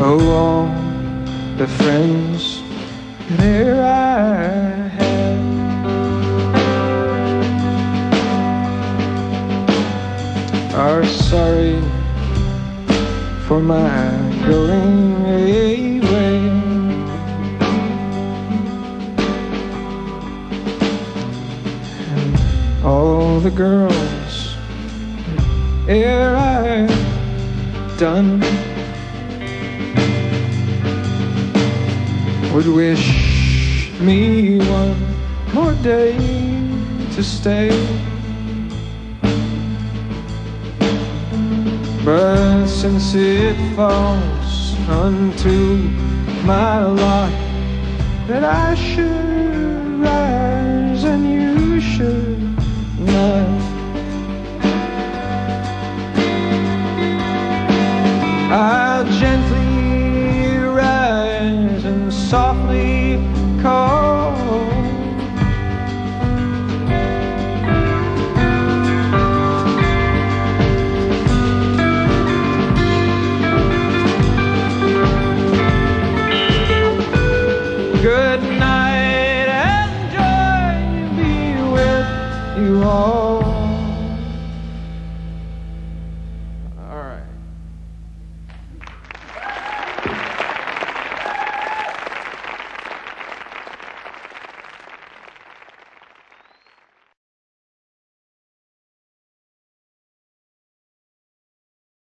Oh, all the friends there I had are sorry for my going away. And all the girls here I've done would wish me one more day to stay. But since it falls unto my lot that I should rise and you should not,